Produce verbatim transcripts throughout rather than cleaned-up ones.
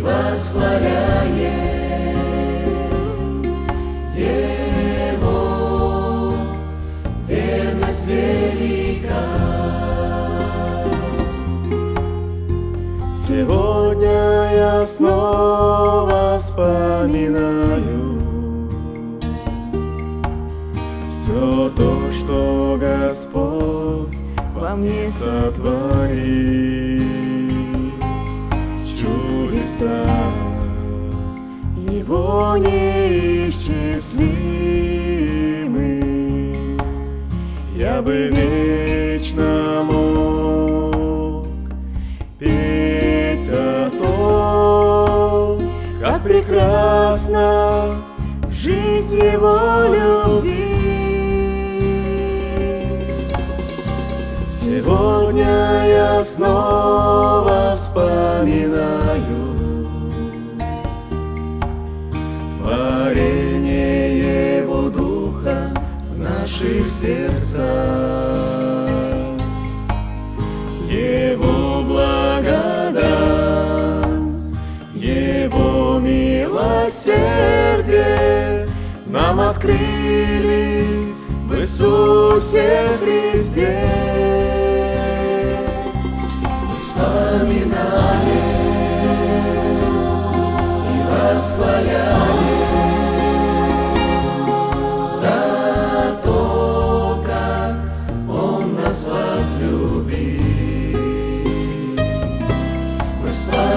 восхваляем Его, верность велика. Сегодня я снова вспоминаю все то, что Господь во мне сотворил. Чудеса Его неисчислимы. Я бы вечно мог петь о том, как прекрасно жить в Его любви. Сегодня я снова вспоминаю творение Его Духа в наших сердцах, Его благодать, Его милосердие нам открылись в Иисусе Христе. Вспоминаем и восхваляем за то, как Он нас возлюбил. Мы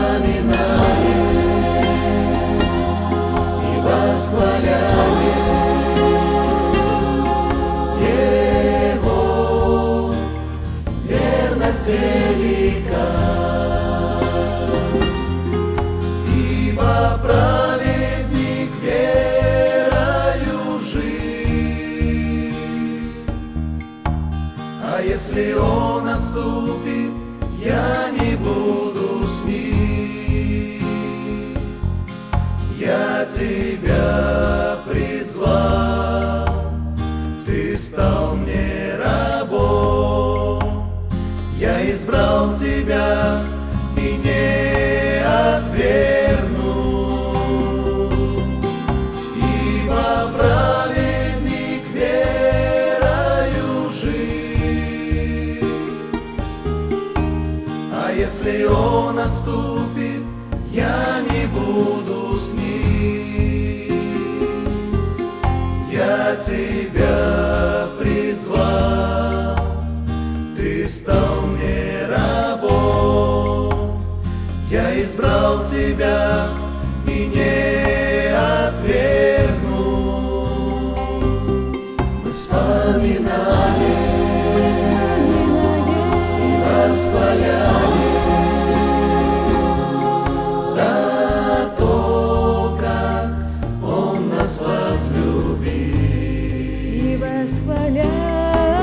вспоминаем и восхваляем Его, верность велика. Праведник верою жив, а если он отступит, я не буду с ним. Я тебя призвал, ты стал мне рабом. Я избрал тебя и не отвергну. Если он отступит, я не буду с ним. Я тебя призвал, ты стал мне рабом. Я избрал тебя и не отвергну. Мы вспоминаем и восхваляем за то, как Он нас возлюбил. И восхваляем,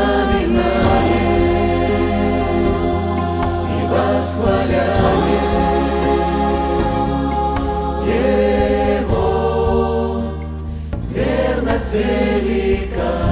и восхваляем Его, верность велика.